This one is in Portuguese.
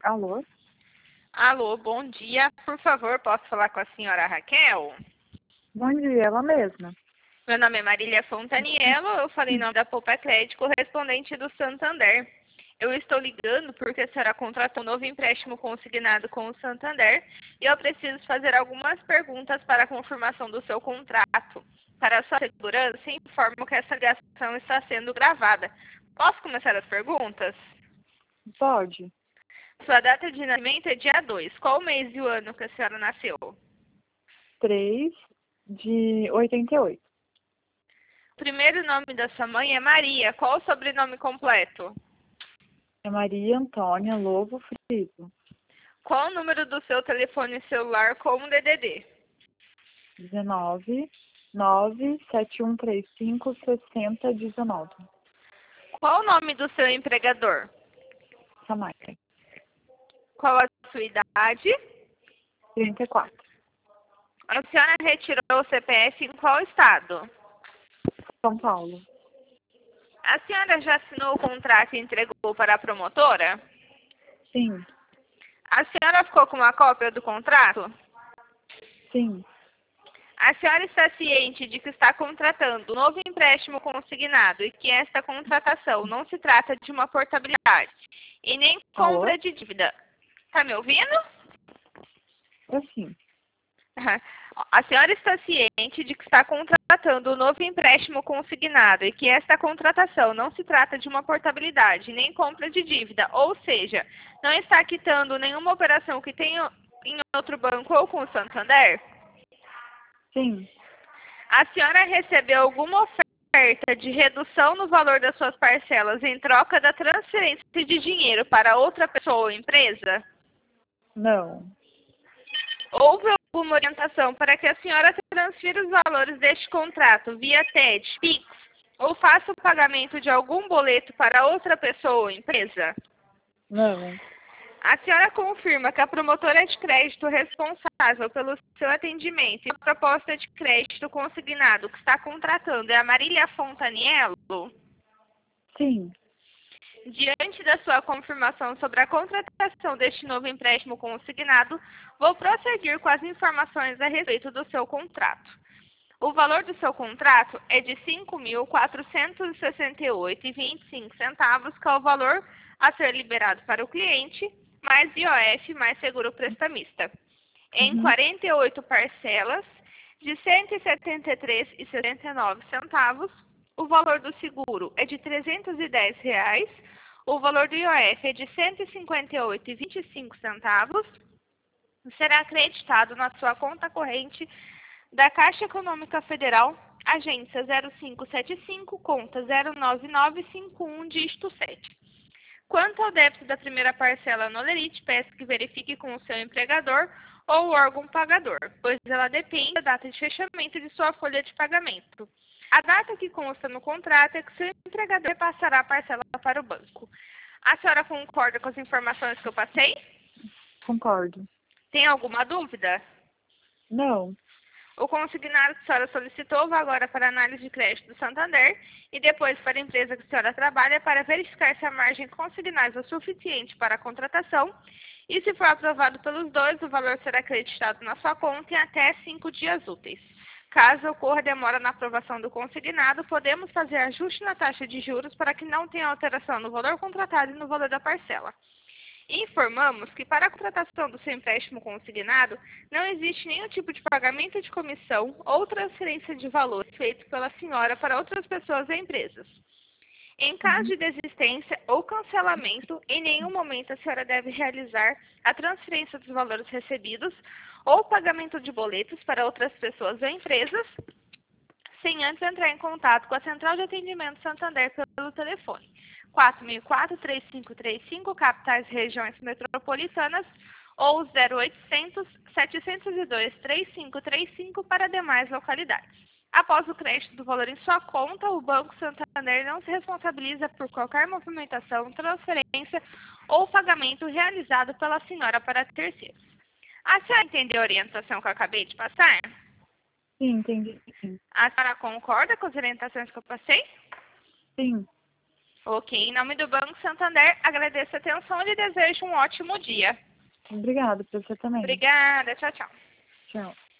Alô? Alô, bom dia. Por favor, posso falar com a senhora Raquel? Bom dia, ela mesma. Meu nome é Marília Fontaniello, eu falei em nome da Poupa Crédito, correspondente do Santander. Eu estou ligando porque a senhora contratou um novo empréstimo consignado com o Santander e eu preciso fazer algumas perguntas para a confirmação do seu contrato. Para a sua segurança, informo que essa ligação está sendo gravada. Posso começar as perguntas? Pode. Sua data de nascimento é dia 2. Qual o mês e o ano que a senhora nasceu? 3 de 88. O primeiro nome da sua mãe é Maria. Qual o sobrenome completo? É Maria Antônia Lobo Friso. Qual o número do seu telefone celular como DDD? 19 97135 6019. Qual o nome do seu empregador? Samara. Qual a sua idade? 34. A senhora retirou o CPF em qual estado? São Paulo. A senhora já assinou o contrato e entregou para a promotora? Sim. A senhora ficou com uma cópia do contrato? Sim. A senhora está ciente de que está contratando um novo empréstimo consignado e que esta contratação não se trata de uma portabilidade e nem Alô? compra de dívida. Está me ouvindo? Assim. A senhora está ciente de que está contratando um novo empréstimo consignado e que esta contratação não se trata de uma portabilidade nem compra de dívida, ou seja, não está quitando nenhuma operação que tenha em outro banco ou com o Santander? Sim. A senhora recebeu alguma oferta de redução no valor das suas parcelas em troca da transferência de dinheiro para outra pessoa ou empresa? Não. Houve alguma orientação para que a senhora transfira os valores deste contrato via TED, PIX ou faça o pagamento de algum boleto para outra pessoa ou empresa? Não. A senhora confirma que a promotora de crédito responsável pelo seu atendimento e a proposta de crédito consignado que está contratando é a Marília Fontaniello? Sim. Diante da sua confirmação sobre a contratação deste novo empréstimo consignado, vou prosseguir com as informações a respeito do seu contrato. O valor do seu contrato é de R$ 5.468,25, que é o valor a ser liberado para o cliente, mais IOF, mais seguro prestamista, em 48 parcelas de R$ 173,69. O valor do seguro é de R$ 310, o valor do IOF é de R$ 158,25, será acreditado na sua conta corrente da Caixa Econômica Federal, agência 0575, conta 09951, dígito 7. Quanto ao débito da primeira parcela no Lerite, peço que verifique com o seu empregador ou órgão pagador, pois ela depende da data de fechamento de sua folha de pagamento. A data que consta no contrato é que seu empregador passará a parcela para o banco. A senhora concorda com as informações que eu passei? Concordo. Tem alguma dúvida? Não. O consignado que a senhora solicitou vai agora para a análise de crédito do Santander e depois para a empresa que a senhora trabalha para verificar se a margem consignada é suficiente para a contratação e, se for aprovado pelos dois, o valor será acreditado na sua conta em até 5 dias úteis. Caso ocorra demora na aprovação do consignado, podemos fazer ajuste na taxa de juros para que não tenha alteração no valor contratado e no valor da parcela. Informamos que para a contratação do seu empréstimo consignado não existe nenhum tipo de pagamento de comissão ou transferência de valor feito pela senhora para outras pessoas ou empresas. Em caso de desistência ou cancelamento, em nenhum momento a senhora deve realizar a transferência dos valores recebidos ou pagamento de boletos para outras pessoas ou empresas, sem antes entrar em contato com a Central de Atendimento Santander pelo telefone 4004-3535, capitais e regiões metropolitanas, ou 0800-702-3535 para demais localidades. Após o crédito do valor em sua conta, o Banco Santander não se responsabiliza por qualquer movimentação, transferência ou pagamento realizado pela senhora para terceiros. A senhora entendeu a orientação que eu acabei de passar? Sim, entendi. Sim. A senhora concorda com as orientações que eu passei? Sim. Ok, em nome do Banco Santander, agradeço a atenção e lhe desejo um ótimo dia. Obrigada, para você também. Obrigada, tchau, tchau. Tchau.